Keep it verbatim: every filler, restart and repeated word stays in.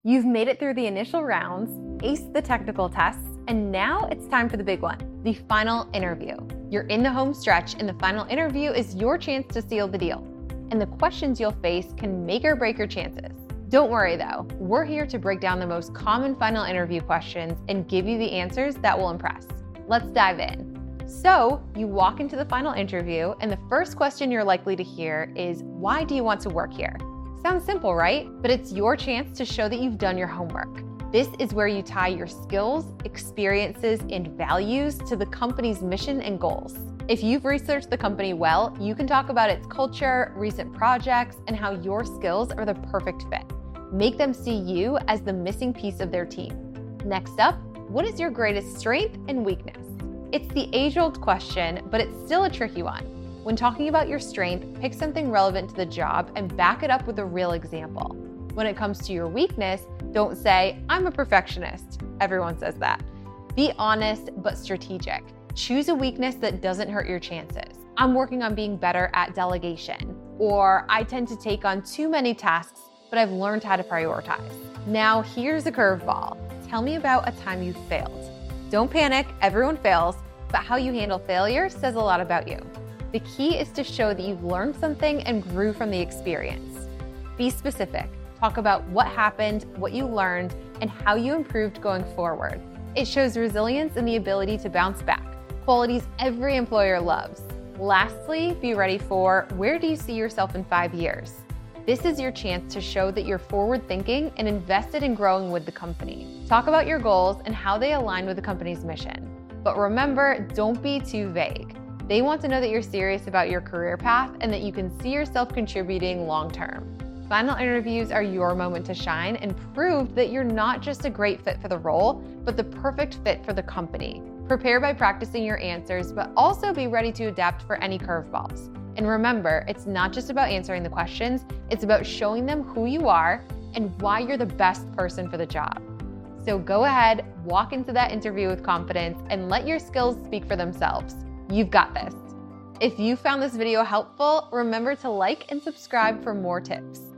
You've made it through the initial rounds, aced the technical tests, and now it's time for the big one, the final interview. You're in the home stretch, and the final interview is your chance to seal the deal. And the questions you'll face can make or break your chances. Don't worry though, we're here to break down the most common final interview questions and give you the answers that will impress. Let's dive in. So, you walk into the final interview, and the first question you're likely to hear is, why do you want to work here? Sounds simple, right? But it's your chance to show that you've done your homework. This is where you tie your skills, experiences, and values to the company's mission and goals. If you've researched the company well, you can talk about its culture, recent projects, and how your skills are the perfect fit. Make them see you as the missing piece of their team. Next up, what is your greatest strength and weakness? It's the age-old question, but it's still a tricky one. When talking about your strength, pick something relevant to the job and back it up with a real example. When it comes to your weakness, don't say, I'm a perfectionist. Everyone says that. Be honest but strategic. Choose a weakness that doesn't hurt your chances. I'm working on being better at delegation, or I tend to take on too many tasks, but I've learned how to prioritize. Now here's a curveball. Tell me about a time you failed. Don't panic, everyone fails, but how you handle failure says a lot about you. The key is to show that you've learned something and grew from the experience. Be specific. Talk about what happened, what you learned, and how you improved going forward. It shows resilience and the ability to bounce back, qualities every employer loves. Lastly, be ready for, where do you see yourself in five years? This is your chance to show that you're forward-thinking and invested in growing with the company. Talk about your goals and how they align with the company's mission. But remember, don't be too vague. They want to know that you're serious about your career path and that you can see yourself contributing long-term. Final interviews are your moment to shine and prove that you're not just a great fit for the role, but the perfect fit for the company. Prepare by practicing your answers, but also be ready to adapt for any curveballs. And remember, it's not just about answering the questions, it's about showing them who you are and why you're the best person for the job. So go ahead, walk into that interview with confidence, and let your skills speak for themselves. You've got this. If you found this video helpful, remember to like and subscribe for more tips.